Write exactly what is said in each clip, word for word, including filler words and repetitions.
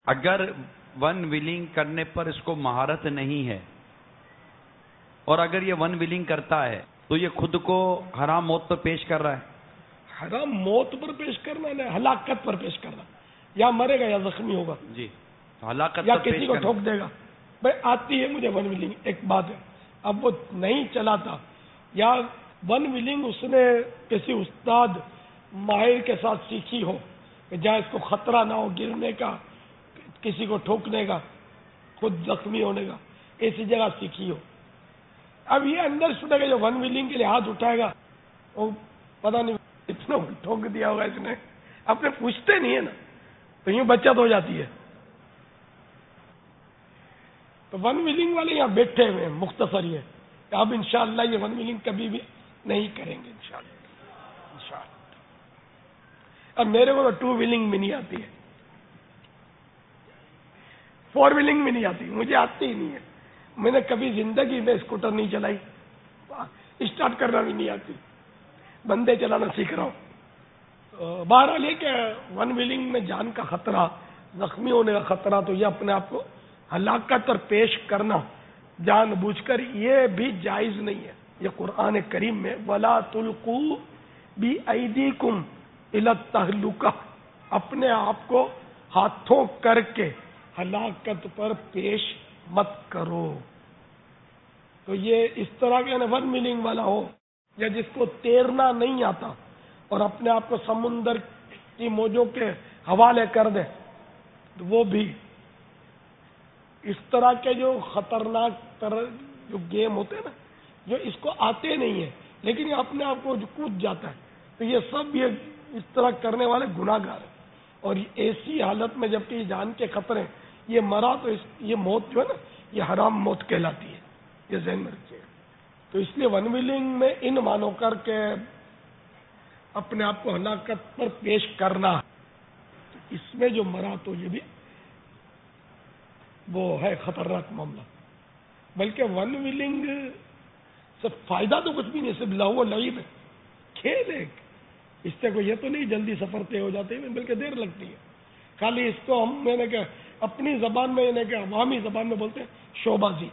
اگر one willing کرنے پر اس کو مہارت نہیں ہے اور اگر یہ ون ویلنگ کرتا ہے تو یہ خود کو حرام موت پر پیش کر رہا ہے. حرام موت پر پیش کرنا نہیں، ہلاکت پر پیش کرنا. یا مرے گا یا زخمی ہوگا جی، ہلاکت یا پر کسی پیش کو کرنا. ٹھوک دے گا. بھائی آتی ہے مجھے ون ویلنگ، ایک بات ہے. اب وہ نہیں چلاتا یا ون ویلنگ اس نے کسی استاد ماہر کے ساتھ سیکھی ہو کہ جہاں اس کو خطرہ نہ ہو گرنے کا، کسی کو ٹھوکنے کا، خود زخمی ہونے کا، ایسی جگہ سیکھی ہو. اب یہ اندر سنے گا جو ون ویلنگ کے لیے ہاتھ اٹھائے گا وہ پتہ نہیں اتنا ٹھوک دیا ہوگا اس نے، اپنے پوچھتے نہیں ہے نا، تو یوں بچت ہو جاتی ہے. تو ون ویلنگ والے یہاں بیٹھے ہوئے ہیں، مختصر یہ کہ اب انشاءاللہ یہ ون ویلنگ کبھی بھی نہیں کریں گے انشاءاللہ. انشاءاللہ. اب میرے کو تو ٹو ویلنگ بھی نہیں آتی ہے، فور ویلنگ بھی نہیں آتی، مجھے آتی ہی نہیں ہے. میں نے کبھی زندگی میں اسکوٹر نہیں چلائی، اسٹارٹ کرنا بھی نہیں آتی، بندے چلانا سیکھ رہا ہوں. بہرحال یہ کہ ون ویلنگ میں جان کا خطرہ، زخمی ہونے کا خطرہ، تو یہ اپنے آپ کو ہلاکت پر پیش کرنا جان بوجھ کر یہ بھی جائز نہیں ہے. یہ قرآن کریم میں وَلَا تُلْقُوا بِأَيْدِيكُمْ إِلَى التَّهْلُكَةِ، اپنے آپ کو ہاتھوں کر کے ہلاکت پر پیش مت کرو. تو یہ اس طرح کے ون ویلنگ والا ہو یا جس کو تیرنا نہیں آتا اور اپنے آپ کو سمندر کی موجوں کے حوالے کر دے، تو وہ بھی اس طرح کے جو خطرناک طرح جو گیم ہوتے ہیں نا، جو اس کو آتے نہیں ہیں لیکن یہ اپنے آپ کو جو کود جاتا ہے، تو یہ سب یہ اس طرح کرنے والے گناہ گار ہیں. اور ایسی حالت میں جبکہ یہ جان کے خطرے، یہ مرا تو اس یہ موت جو ہے نا یہ حرام موت کہلاتی ہے، یہ ذہن میں رکھیے. تو اس لیے ون ویلنگ میں ان مانو کر کے اپنے آپ کو ہلاکت پر پیش کرنا، تو اس میں جو مرا تو یہ بھی وہ ہے خطرناک معاملہ. بلکہ ون ویلنگ سے فائدہ تو کچھ بھی نہیں، صرف لہو و لعب ہے، کھیل ہے. اس سے کوئی یہ تو نہیں جلدی سفر طے ہو جاتے ہیں، بلکہ دیر لگتی ہے. خالی اس کو ہم میں نے کہ اپنی زبان میں نے کہ عوامی زبان میں بولتے ہیں شوبازی،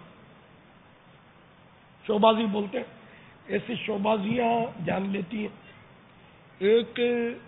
شوبازی بولتے ہیں. ایسی شوبازیاں جان لیتی ہیں. ایک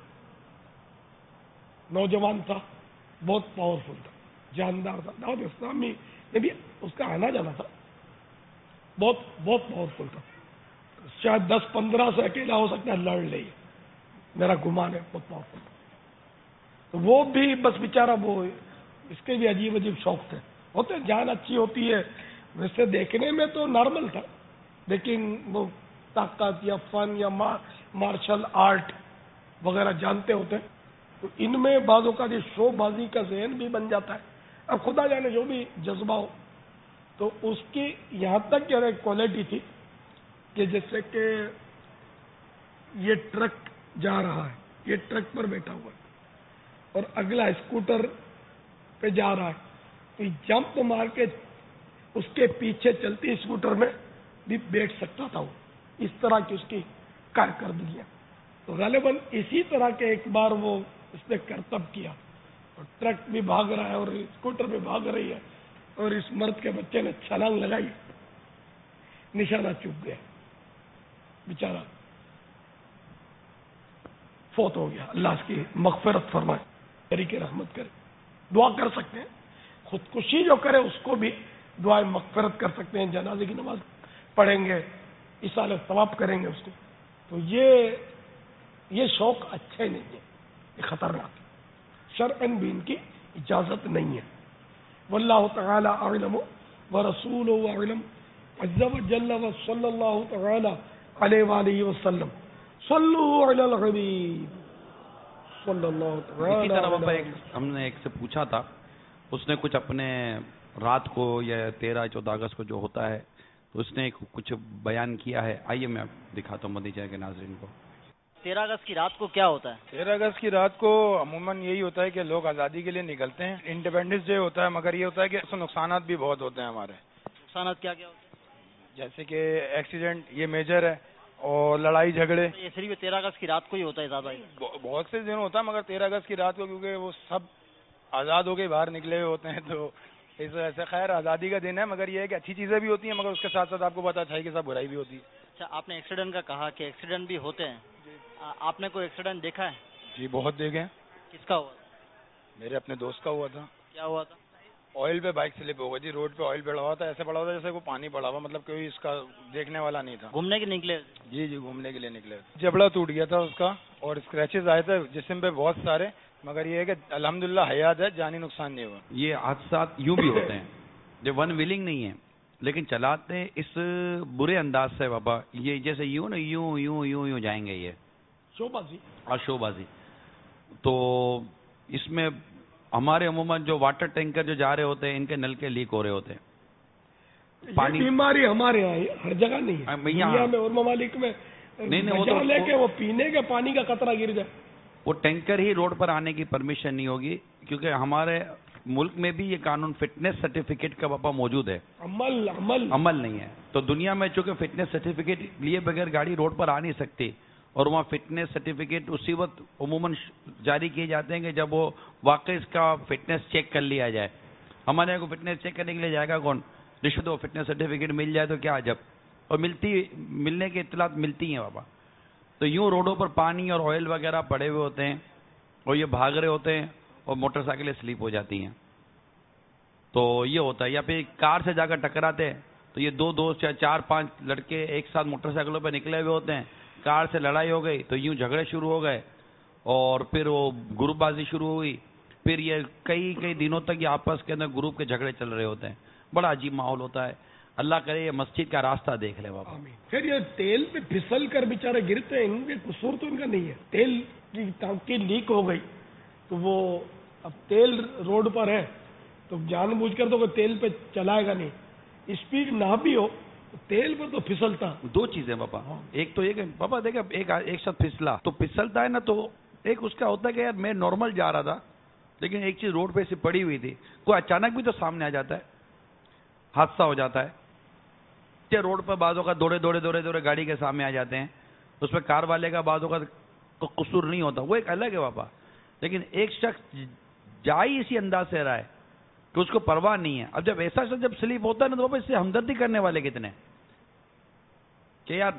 نوجوان تھا، بہت پاورفل تھا، جاندار تھا، دعوت اسلامی میں بھی اس کا آنا جانا تھا، بہت بہت پاورفل تھا. شاید دس پندرہ سے اکیلا ہو سکتا ہے لڑ لے، میرا گمان ہے بہت پاورفل تھا. تو وہ بھی بس بیچارہ وہ اس کے بھی عجیب عجیب شوق تھے، ہوتے جان اچھی ہوتی ہے ویسے دیکھنے میں تو نارمل تھا، لیکن وہ طاقت یا فن یا مارشل آرٹ وغیرہ جانتے ہوتے ہیں. تو ان میں بعضوں کا جو شو بازی کا ذہن بھی بن جاتا ہے. اب خدا جانے جو بھی جذبہ ہو. تو اس کی یہاں تک کیا ایک کوالٹی تھی کہ جیسے کہ یہ ٹرک جا رہا ہے، یہ ٹرک پر بیٹھا ہوا ہے اور اگلا اسکوٹر پہ جا رہا ہے، تو جمپ مار کے اس کے پیچھے چلتی اسکوٹر میں بھی بیٹھ سکتا تھا. وہ اس طرح کی اس کی کارکردگی ہے. تو غالباً اسی طرح کے ایک بار وہ اس نے کرتب کیا اور ٹرک بھی بھاگ رہا ہے اور اسکوٹر بھی بھاگ رہی ہے اور اس مرد کے بچے نے چھلانگ لگائی، نشانہ چوک گیا، بیچارہ فوت ہو گیا. اللہ اس کی مغفرت فرمائے، طریقے رحمت کرے. دعا کر سکتے ہیں، خودکشی جو کرے اس کو بھی دعائیں مغفرت کر سکتے ہیں، جنازے کی نماز پڑھیں گے، اصالہ ثواب کریں گے اس کو. تو یہ یہ شوق اچھے نہیں ہے، یہ خطرناک ہے، شرعاً بھی ان کی اجازت نہیں ہے. واللہ تعالی اعلم ورسولہ اعلم عز وجل وصلی اللہ تعالی علیہ وآلہ وسلم. صلوا علی الحبیب صلی اللہ تعالی. اسی طرح ایک ہم نے ایک سے پوچھا تھا، اس نے کچھ اپنے رات کو یا تیرہ چودہ اگست کو جو ہوتا ہے تو اس نے کچھ بیان کیا ہے. آئیے میں دکھاتا ہوں مدنی چینل کے ناظرین کو. تیرہ اگست کی رات کو کیا ہوتا ہے؟ تیرہ اگست کی رات کو عموماً یہی ہوتا ہے کہ لوگ آزادی کے لیے نکلتے ہیں، انڈیپینڈنس ڈے ہوتا ہے، مگر یہ ہوتا ہے کہ اس سے نقصانات بھی بہت ہوتے ہیں ہمارے. نقصانات کیا کیا ہوتے ہیں؟ جیسے کہ ایکسیڈنٹ، یہ میجر ہے، اور لڑائی جھگڑے. یہ صرف تیرہ اگست کی رات کو ہی ہوتا ہے زیادہ؟ بہت سے دن ہوتا ہے مگر تیرہ اگست کی رات کو، کیونکہ وہ سب آزاد ہو کے باہر نکلے ہوئے ہوتے ہیں تو اس وجہ سے خیر آزادی کا دن ہے، مگر یہ ہے کہ اچھی چیزیں بھی ہوتی ہیں، مگر اس کے ساتھ ساتھ آپ کو پتا اچھائی کے ساتھ برائی بھی ہوتی ہے. اچھا، آپ نے ایکسیڈنٹ کا کہا کہ ایکسیڈنٹ بھی ہوتے ہیں، آ- آپ نے کوئی ایکسیڈنٹ دیکھا ہے؟ جی بہت دیکھے. کس کا ہوا تھا؟ میرے اپنے دوست کا ہوا تھا. کیا ہوا تھا؟ آئل پہ بائک سلپ ہو گئی تھی، روڈ پہ آئل پڑا ہوا تھا، ایسے پڑا ہوا تھا جیسے کوئی پانی پڑا ہوا، مطلب کوئی اس کا دیکھنے والا نہیں تھا. گھومنے کے نکلے؟ جی جی گھومنے کے لیے نکلے. جبڑا ٹوٹ گیا تھا اس کا اور اسکریچز آئے تھے جسم پہ بہت سارے، مگر یہ ہے کہ الحمدللہ حیات ہے، جانی نقصان نہیں ہوا. یہ حادثات یوں بھی ہوتے ہیں جو ون ویلنگ نہیں ہے لیکن چلاتے اس برے انداز سے بابا، یہ جیسے یوں نا یوں یوں یوں یوں جائیں گے، یہ شو بازی. اور شو بازی. تو اس میں ہمارے عموماً جو واٹر ٹینکر جو جا رہے ہوتے ہیں ان کے نل کے لیک ہو رہے ہوتے ہیں. پانی بیماری ہمارے یہاں ہے، ہر جگہ نہیں ہے. ہاں، دنیا میں اور ممالک میں نہیں، نہیں، وہ بچا تو- لے کے وہ پینے کے پانی کا قطرہ گر جائے. وہ ٹینکر ہی روڈ پر آنے کی پرمیشن نہیں ہوگی، کیونکہ ہمارے ملک میں بھی یہ قانون فٹنس سرٹیفکیٹ کا باپا موجود ہے، عمل عمل عمل نہیں ہے. تو دنیا میں چونکہ فٹنس سرٹیفکیٹ لیے بغیر گاڑی روڈ پر آ نہیں سکتی، اور وہاں فٹنس سرٹیفکیٹ اسی وقت عموماً جاری کیے جاتے ہیں کہ جب وہ واقعی اس کا فٹنس چیک کر لیا جائے. ہمارے یہاں کو فٹنس چیک کرنے کے لیے جائے گا کون؟ رشوت. وہ فٹنس سرٹیفکیٹ مل جائے تو کیا عجب، اور ملتی ملنے کی اطلاعات ملتی ہیں بابا. تو یوں روڈوں پر پانی اور آئل وغیرہ پڑے ہوئے ہوتے ہیں اور یہ بھاگ رہے ہوتے ہیں اور موٹر سائیکلیں سلیپ ہو جاتی ہیں. تو یہ ہوتا ہے. یا پھر کار سے جا کر ٹکراتے ہیں تو یہ دو دوست یا چار پانچ لڑکے ایک ساتھ موٹر سائیکلوں پہ نکلے ہوئے ہوتے ہیں، کار سے لڑائی ہو گئی تو یوں جھگڑے شروع ہو گئے اور پھر وہ گروپ بازی شروع ہوئی. پھر یہ کئی کئی دنوں تک یہ آپس کے اندر گروپ کے جھگڑے چل رہے ہوتے ہیں. بڑا عجیب ماحول ہوتا ہے. اللہ کرے یہ مسجد کا راستہ دیکھ لے بابا. آمین. پھر یہ تیل پہ پھسل کر بیچارے گرتے ہیں، ان کے قصور تو ان کا نہیں ہے. تیل کی ٹانکی لیک ہو گئی تو وہ اب تیل روڈ پر ہے تو جان بوجھ کر تو کوئی تیل پہ چلائے گا نہیں. اسپیڈ نہ بھی ہو تو تیل پر تو پھسلتا. دو چیزیں بابا. ایک تو یہ کہ بابا دیکھا ایک ایک شخص پھسلا تو پھسلتا ہے نا، تو ایک اس کا ہوتا ہے کہ یار میں نارمل جا رہا تھا لیکن ایک چیز روڈ پہ سے پڑی ہوئی تھی، کوئی اچانک بھی تو سامنے آ جاتا ہے، حادثہ ہو جاتا ہے. روڈ پر بعضوں کا دوڑے دوڑے دوڑے دوڑے گاڑی کے سامنے آ جاتے ہیں، اس پہ کار والے کا بعضوں کا قصور نہیں ہوتا، وہ ایک الگ ہے بابا. لیکن ایک شخص جا ہی اسی انداز سے رہا ہے کہ اس کو پرواہ نہیں ہے. اب جب ایسا شخص جب سلیپ ہوتا ہے نا تو بابا اس سے ہمدردی کرنے والے کتنے کہ یار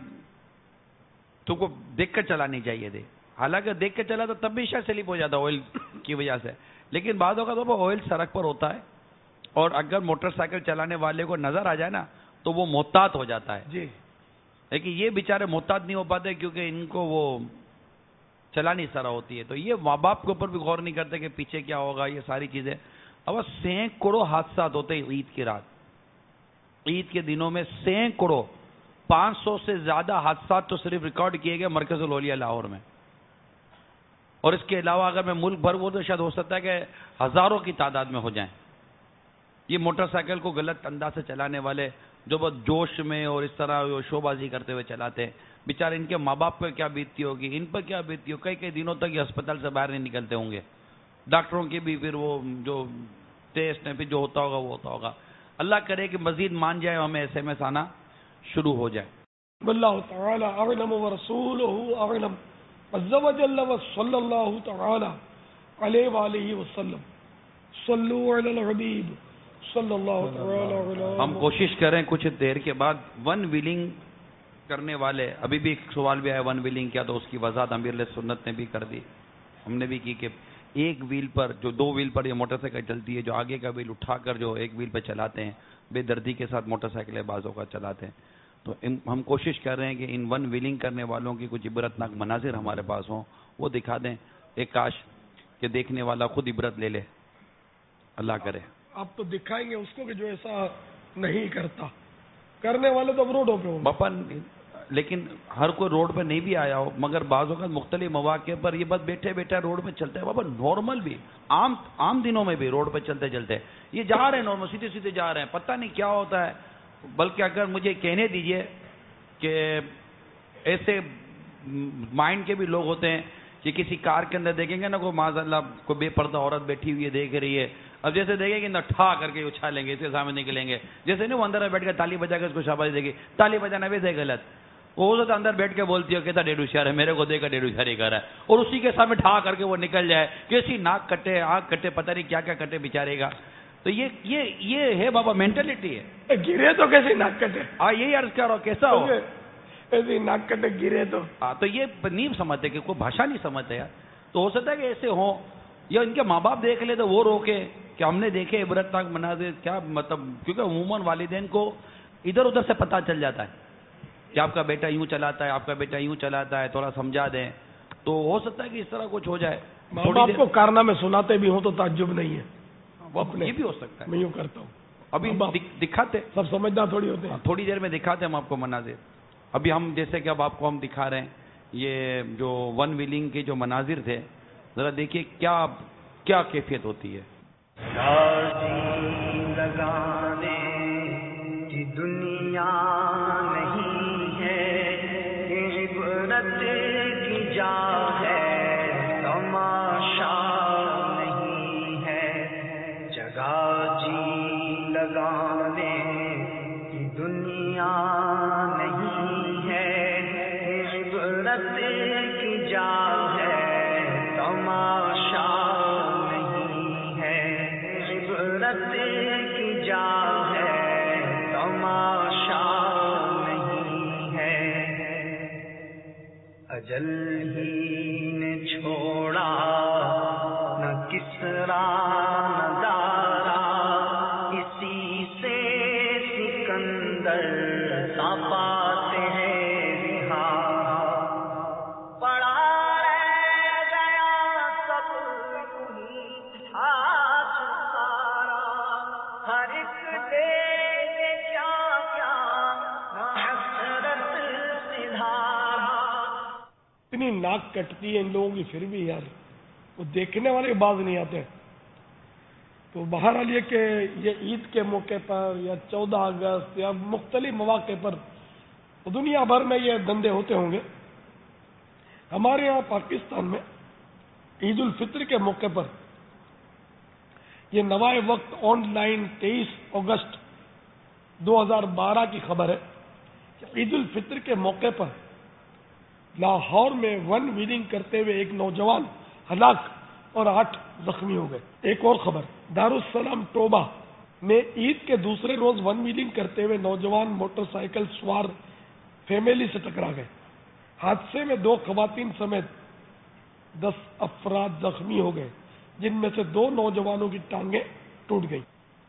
تم کو دیکھ کر چلانی چاہیے تھی. حالانکہ دیکھ کے چلا تو تب بھی شاید سلیپ ہو جاتا آئل کی وجہ سے. لیکن بعضوں کا تو آئل سڑک پر ہوتا ہے اور اگر موٹر سائیکل چلانے والے کو نظر آ جائے نا تو وہ محتاط ہو جاتا ہے. جی. لیکن یہ بیچارے محتاط نہیں ہو پاتے کیونکہ ان کو وہ چلانی سرا ہوتی ہے. تو یہ ماں باپ کے اوپر بھی غور نہیں کرتے کہ پیچھے کیا ہوگا، یہ ساری چیزیں. اب سینکڑوں حادثات ہوتے ہیں عید کی رات، عید کے دنوں میں سینکڑوں، پانچ سو سے زیادہ حادثات تو صرف ریکارڈ کیے گئے مرکز الاولیاء لاہور میں. اور اس کے علاوہ اگر میں ملک بھر وہ تو شاید ہو سکتا ہے کہ ہزاروں کی تعداد میں ہو جائیں. یہ موٹر سائیکل کو غلط انداز سے چلانے والے جو بہت جوش میں اور اس طرح شو بازی کرتے ہوئے چلاتے ہیں، بیچارے ان کے ماں باپ پہ کیا بیتتی ہوگی، ان پر کیا بیتتی ہوگی. کئی کئی دنوں تک یہ اسپتال سے باہر نہیں نکلتے ہوں گے. ڈاکٹروں کی بھی پھر وہ جو ٹیسٹ ہے پھر جو ہوتا ہوگا وہ ہوتا ہوگا. اللہ کرے کہ مزید مان جائے، ہمیں ایس ایم ایس آنا شروع ہو جائے. واللہ تعالی اعلم ورسولہ اعلم عز وجل وصلی اللہ تعالی علیہ وآلہ وسلم. صلوا علی الحبیب صلی اللہ تعالی علیہ. ہم کوشش کریں کچھ دیر کے بعد ون ویلنگ کرنے والے، ابھی بھی ایک سوال بھی آیا ون ویلنگ کیا، تو اس کی وضاحت امیر علیہ سنت نے بھی کر دی، ہم نے بھی کی کہ ایک ویل پر جو دو ویل پر یہ موٹر سائیکل چلتی ہے، جو آگے کا ویل اٹھا کر جو ایک ویل پہ چلاتے ہیں، بے دردی کے ساتھ موٹر سائیکلیں بازوں کا چلاتے ہیں. تو ہم کوشش کر رہے ہیں کہ ان ون ویلنگ کرنے والوں کی کچھ عبرتناک مناظر ہمارے پاس ہوں، وہ دکھا دیں. ایک کاش کہ دیکھنے والا خود عبرت لے لے. اللہ کرے. آپ تو دکھائیں گے اس کو کہ جو ایسا نہیں کرتا، کرنے والے تو اب روڈوں پہ ہوں. باپا لیکن ہر کوئی روڈ پہ نہیں بھی آیا ہو، مگر بعض اوقات مختلف مواقع پر یہ بس بیٹھے بیٹھے روڈ پہ چلتے ہیں. بابا نارمل بھی عام عام دنوں میں بھی روڈ پہ چلتے چلتے یہ جا رہے ہیں، نارمل سیدھے سیدھے جا رہے ہیں، پتہ نہیں کیا ہوتا ہے. بلکہ اگر مجھے کہنے دیجئے کہ ایسے مائنڈ کے بھی لوگ ہوتے ہیں کہ کسی کار کے اندر دیکھیں گے نا کوئی معاذ اللہ کوئی بے پردہ عورت بیٹھی ہوئی ہے دیکھ رہی ہے، اب جیسے دیکھیں گے نا ٹھا کر کے اچھالیں گے، اس کے سامنے نکلیں گے، جیسے نہیں وہ اندر بیٹھ کے تالی بجا کے اس کو شاباشی دے گی. تالی بجانا ویسے غلط. وہ اسے اندر بیٹھ کے بولتی ہے کہتا ڈیڑھ ہوشیار ہے، میرے کو دے کر ڈیڑھ ہوشیاری کر رہا ہے، اور اسی کے سامنے ٹھا کر کے وہ نکل جائے، کیسی ناک کٹے آنکھ کٹے پتہ نہیں کیا کیا کٹے بیچارے گا. تو یہ یہ یہ ہے بابا مینٹلٹی ہے. گرے تو کیسے ناک کٹے؟ ہاں یہی عرض کر رہا ہوں کیسا ہو ایسے ناک کٹے گرے تو. ہاں تو یہ نہیں سمجھتے کہ کوئی بھاشا نہیں سمجھتے یار. تو ہو سکتا ہے کہ ایسے ہوں یا ان کے ماں باپ دیکھ لے تو وہ روکے کہ ہم نے دیکھے عبرتناک مناظر کیا مطلب، کیونکہ عموماً والدین کو ادھر ادھر سے پتہ چل جاتا ہے کہ آپ کا بیٹا یوں چلاتا ہے، آپ کا بیٹا یوں چلاتا ہے، تھوڑا سمجھا دیں. تو ہو سکتا ہے کہ اس طرح کچھ ہو جائے. ماں باپ کو کارنامے سناتے بھی ہوں تو تعجب نہیں ہے، وہ اپنے یہ بھی ہو سکتا ہے. میں یوں کرتا ہوں ابھی دکھاتے سب سمجھدار تھوڑی ہوتے ہیں. تھوڑی دیر میں دکھاتے ہم آپ کو مناظر. ابھی ہم جیسے کہ اب آپ کو ہم دکھا رہے ہیں یہ جو ون ویلنگ کے جو مناظر تھے، ذرا دیکھیے کیا کیا کیفیت ہوتی ہے. لگانے کی دنیا نہیں ہے، عبرت کی جا ہے، تماشا نہیں ہے. جگہ جی لگانے کی دنیا نہیں ہے، عبرت کی جا ہے، تماشا نہیں ہے. عبرت کی جا ہے، تماشا نہیں ہے. اجل ہی نے چھوڑا نہ کسرا نہ دارا، اسی سے سکندر سا پاتے ہیں رہا. پڑا رہ گیا سب یوں تھا سارا، ہر ایک دے دے کیا کیا نہ حسرت سدھارا. اتنی ناک کٹتی ہے ان لوگوں کی، پھر بھی یار وہ دیکھنے والے باز نہیں آتے. تو بہرحال یہ کہ یہ عید کے موقع پر یا چودہ اگست یا مختلف مواقع پر دنیا بھر میں یہ دھندے ہوتے ہوں گے. ہمارے یہاں پاکستان میں عید الفطر کے موقع پر یہ نوائے وقت آن لائن تیئیس اگست دو ہزار بارہ کی خبر ہے کہ عید الفطر کے موقع پر لاہور میں ون ویلنگ کرتے ہوئے ایک نوجوان ہلاک اور آٹھ زخمی ہو گئے. ایک اور خبر، دارالسلام ٹوبہ میں عید کے دوسرے روز ون ویلنگ کرتے ہوئے نوجوان موٹر سائیکل سوار فیملی سے ٹکرا گئے. حادثے میں دو خواتین سمیت دس افراد زخمی ہو گئے، جن میں سے دو نوجوانوں کی ٹانگیں ٹوٹ گئیں.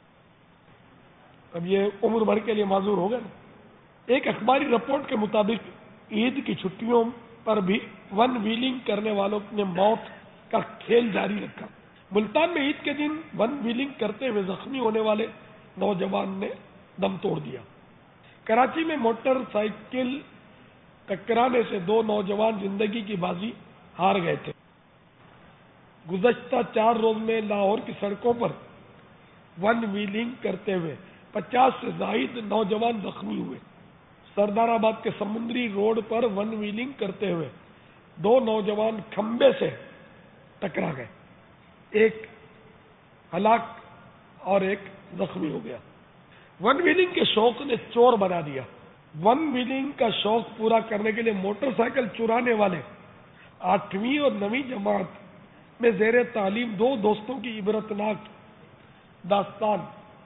اب یہ عمر بھر کے لیے معذور ہو گئے نا. ایک اخباری رپورٹ کے مطابق عید کی چھٹیوں پر بھی ون ویلنگ کرنے والوں نے موت کا کھیل جاری رکھا. ملتان میں عید کے دن ون ویلنگ کرتے ہوئے زخمی ہونے والے نوجوان نے دم توڑ دیا. کراچی میں موٹر سائیکل ٹکرانے سے دو نوجوان زندگی کی بازی ہار گئے تھے. گزشتہ چار روز میں لاہور کی سڑکوں پر ون ویلنگ کرتے ہوئے پچاس سے زائد نوجوان زخمی ہوئے. سردار آباد کے سمندری روڈ پر ون ویلنگ کرتے ہوئے دو نوجوان کھمبے سے ٹکرا گئے، ایک ہلاک اور ایک زخمی ہو گیا. ون ویلنگ کے شوق نے چور بنا دیا. ون ویلنگ کا شوق پورا کرنے کے لیے موٹر سائیکل چرانے والے آٹھویں اور نویں جماعت میں زیر تعلیم دو دوستوں کی عبرتناک داستان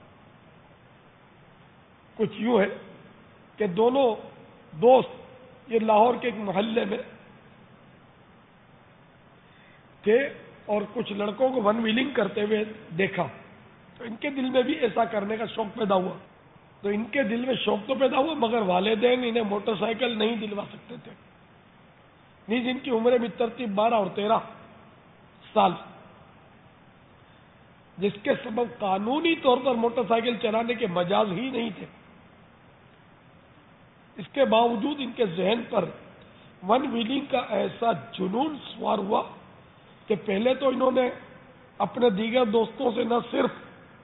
کچھ یوں ہے کہ دونوں دوست یہ لاہور کے ایک محلے میں تھے اور کچھ لڑکوں کو ون ویلنگ کرتے ہوئے دیکھا تو ان کے دل میں بھی ایسا کرنے کا شوق پیدا ہوا. تو ان کے دل میں شوق تو پیدا ہوا مگر والدین انہیں موٹر سائیکل نہیں دلوا سکتے تھے. نیز ان کی عمریں بھی ترتیب بارہ اور تیرہ سال، جس کے سبب قانونی طور پر موٹر سائیکل چلانے کے مجاز ہی نہیں تھے. اس کے باوجود ان کے ذہن پر ون ویلنگ کا ایسا جنون سوار ہوا کہ پہلے تو انہوں نے اپنے دیگر دوستوں سے نہ صرف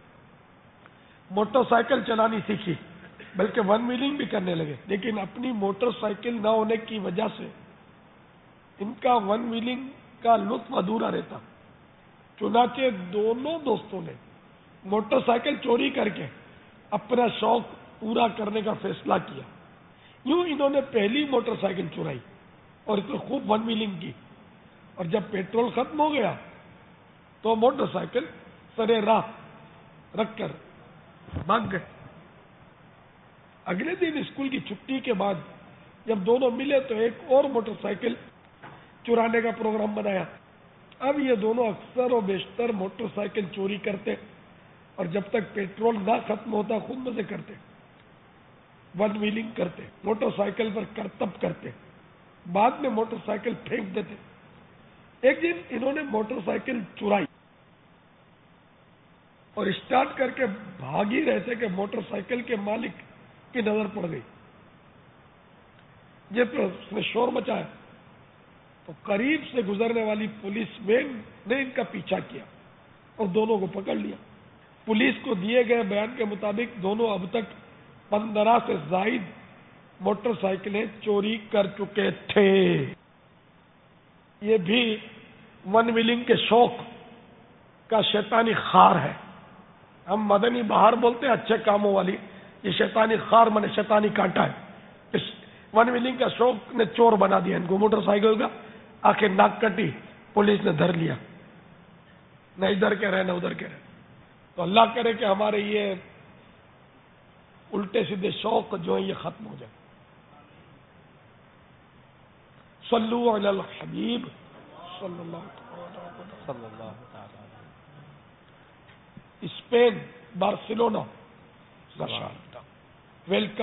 موٹر سائیکل چلانی سیکھی بلکہ ون ویلنگ بھی کرنے لگے. لیکن اپنی موٹر سائیکل نہ ہونے کی وجہ سے ان کا ون ویلنگ کا لطف ادھورا رہتا. چنانچہ دونوں دوستوں نے موٹر سائیکل چوری کر کے اپنا شوق پورا کرنے کا فیصلہ کیا. یوں انہوں نے پہلی موٹر سائیکل چرائی اور اس میں خوب ون ویلنگ کی، اور جب پیٹرول ختم ہو گیا تو موٹر سائیکل سرے راہ رکھ کر بھاگ گئے۔ اگلے دن اسکول کی چھٹی کے بعد جب دونوں ملے تو ایک اور موٹر سائیکل چرانے کا پروگرام بنایا۔ اب یہ دونوں اکثر و بیشتر موٹر سائیکل چوری کرتے اور جب تک پیٹرول نہ ختم ہوتا خود مزے کرتے، ون ویلنگ کرتے، موٹر سائیکل پر کرتب کرتے، بعد میں موٹر سائیکل پھینک دیتے۔ ایک دن انہوں نے موٹر سائیکل چرائی اور اسٹارٹ کر کے بھاگ ہی رہے تھے کہ موٹر سائیکل کے مالک کی نظر پڑ گئی، جب اس نے شور مچایا تو قریب سے گزرنے والی پولیس وین نے ان کا پیچھا کیا اور دونوں کو پکڑ لیا۔ پولیس کو دیے گئے بیان کے مطابق دونوں اب تک پندرہ سے زائد موٹر سائیکلیں چوری کر چکے تھے۔ یہ بھی ون ویلنگ کے شوق کا شیطانی خار ہے۔ ہم مدنی بہار بولتے ہیں اچھے کاموں والی، یہ شیطانی خار منے شیطانی کانٹا ہے۔ اس ون ویلنگ کا شوق نے چور بنا دیا ان کو، موٹر سائیکل کا آخر ناک کٹی، پولیس نے دھر لیا، نہ ادھر کے رہے نہ ادھر کے رہے۔ تو اللہ کرے کہ ہمارے یہ الٹے سیدھے شوق جو ہیں یہ ختم ہو جائے۔ صلو علی الحبیب صلی اللہ صلی اللہ تعالی اسپین بارسلونا ویلکم،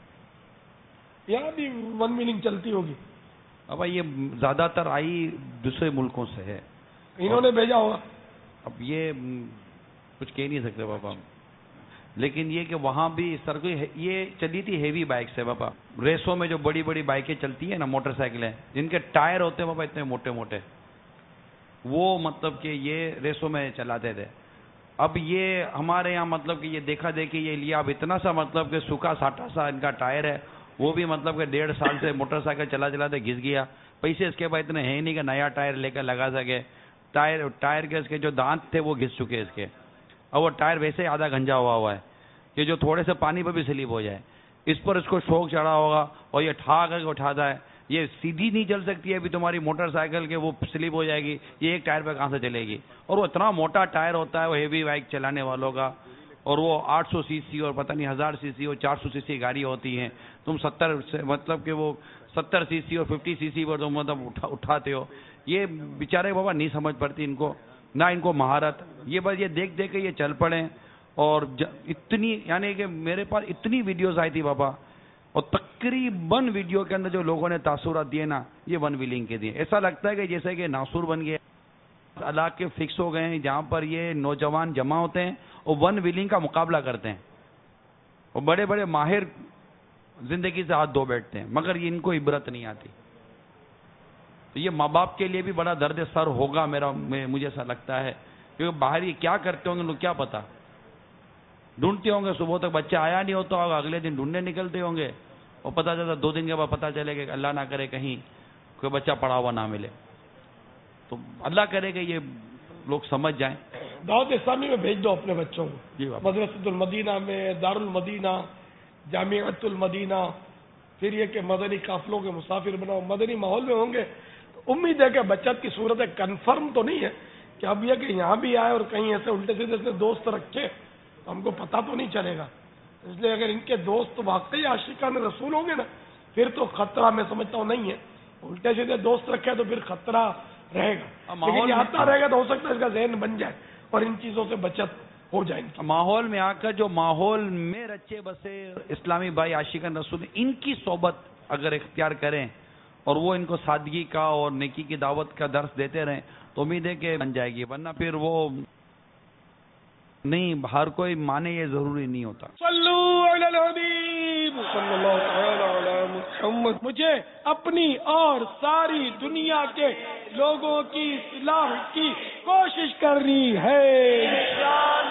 یہاں بھی ون ویلنگ چلتی ہوگی۔ اب یہ زیادہ تر آئی دوسرے ملکوں سے ہے، انہوں نے بھیجا ہوگا۔ اب یہ کچھ کہہ نہیں سکتے بابا، لیکن یہ کہ وہاں بھی اس طرح کی یہ چلی تھی ہیوی بائک سے بابا، ریسوں میں جو بڑی بڑی بائکیں چلتی ہیں نا، موٹر سائیکلیں جن کے ٹائر ہوتے ہیں بابا اتنے موٹے موٹے، وہ مطلب کہ یہ ریسوں میں چلاتے تھے۔ اب یہ ہمارے یہاں مطلب کہ یہ دیکھا دیکھی یہ لیا، اب اتنا سا مطلب کہ سوکھا ساٹا سا ان کا ٹائر ہے، وہ بھی مطلب کہ ڈیڑھ سال سے موٹر سائیکل چلا چلاتے گھس گیا۔ پیسے اس کے بعد اتنے ہیں نہیں کہ نیا ٹائر لے کر لگا سکے، ٹائر ٹائر کے اس کے جو دانت تھے وہ گھس چکے اس کے، اور وہ ٹائر ویسے ہی آدھا گنجا ہوا ہوا ہے کہ جو تھوڑے سے پانی پہ بھی سلپ ہو جائے، اس پر اس کو شوق چڑھا ہوگا اور یہ ٹھا کر کے اٹھاتا ہے۔ یہ سیدھی نہیں چل سکتی ہے ابھی تمہاری موٹر سائیکل کے، وہ سلپ ہو جائے گی، یہ ایک ٹائر پہ کہاں سے چلے گی؟ اور وہ اتنا موٹا ٹائر ہوتا ہے وہ ہیوی بائک چلانے والوں کا، اور وہ آٹھ سو سی سی اور پتہ نہیں ہزار سی سی اور چار سو سی سی گاڑی ہوتی ہیں، تم ستر سے مطلب کہ وہ ستر سی سی اور ففٹی سی سی پر تم مطلب اٹھا اٹھاتے ہو۔ یہ بیچارے بابا نہیں سمجھ پڑتی ان کو، نہ ان کو مہارت، یہ بس یہ دیکھ دیکھ کے یہ چل پڑے۔ اور اتنی یعنی کہ میرے پاس اتنی ویڈیوز آئی تھی بابا، اور تقریباً ویڈیو کے اندر جو لوگوں نے تاثرات دیے نا، یہ ون ویلنگ کے دیے۔ ایسا لگتا ہے کہ جیسے کہ ناسور بن گئے، علاقے فکس ہو گئے ہیں جہاں پر یہ نوجوان جمع ہوتے ہیں اور ون ویلنگ کا مقابلہ کرتے ہیں، اور بڑے بڑے ماہر زندگی سے ہاتھ دھو بیٹھتے ہیں، مگر یہ ان کو عبرت نہیں آتی۔ تو یہ ماں باپ کے لیے بھی بڑا درد سر ہوگا میرا، مجھے ایسا لگتا ہے، کیونکہ باہر یہ کیا کرتے ہوں گے لوگ کیا پتا، ڈھونڈتے ہوں گے صبح تک بچہ آیا نہیں ہوتا ہوگا، اگلے دن ڈھونڈنے نکلتے ہوں گے، اور پتہ چلتا دو دن کے بعد پتہ چلے کہ اللہ نہ کرے کہیں کوئی بچہ پڑا ہوا نہ ملے۔ تو اللہ کرے کہ یہ لوگ سمجھ جائیں۔ دعوت اسلامی میں بھیج دو اپنے بچوں کو، جی بابا، مدرسۃ المدینہ میں، دار المدینہ، جامعۃ المدینہ، پھر یہ کہ مدنی قافلوں کے مسافر بناؤ، مدنی ماحول میں ہوں گے تو امید ہے کہ بچت کی صورت ہے، کنفرم تو نہیں ہے کہ اب یہ کہ یہاں بھی آئے اور کہیں ایسے الٹے سیدھے سے دوست رکھے تو ہم کو پتہ تو نہیں چلے گا۔ اس لیے اگر ان کے دوست واقعی عاشقان رسول ہوں گے نا، پھر تو خطرہ میں سمجھتا ہوں نہیں ہے، الٹے سیدھے دوست رکھے تو پھر خطرہ رہے گا، لیکن یہ آتا رہے گا تو ہو سکتا ہے اس کا ذہن بن جائے اور ان چیزوں سے بچت ہو جائے۔ ماحول میں آ کر جو ماحول میں رچے بسے اسلامی بھائی عاشقان رسول ان کی صحبت اگر اختیار کریں اور وہ ان کو سادگی کا اور نیکی کی دعوت کا درس دیتے رہیں تو امید ہے کہ بن جائے گی، ورنہ پھر وہ نہیں، ہر کوئی مانے یہ ضروری نہیں ہوتا۔ صلو علی الحبیب صلی اللہ تعالی علی محمد۔ مجھے اپنی اور ساری دنیا کے لوگوں کی اصلاح کی کوشش کرنی ہے۔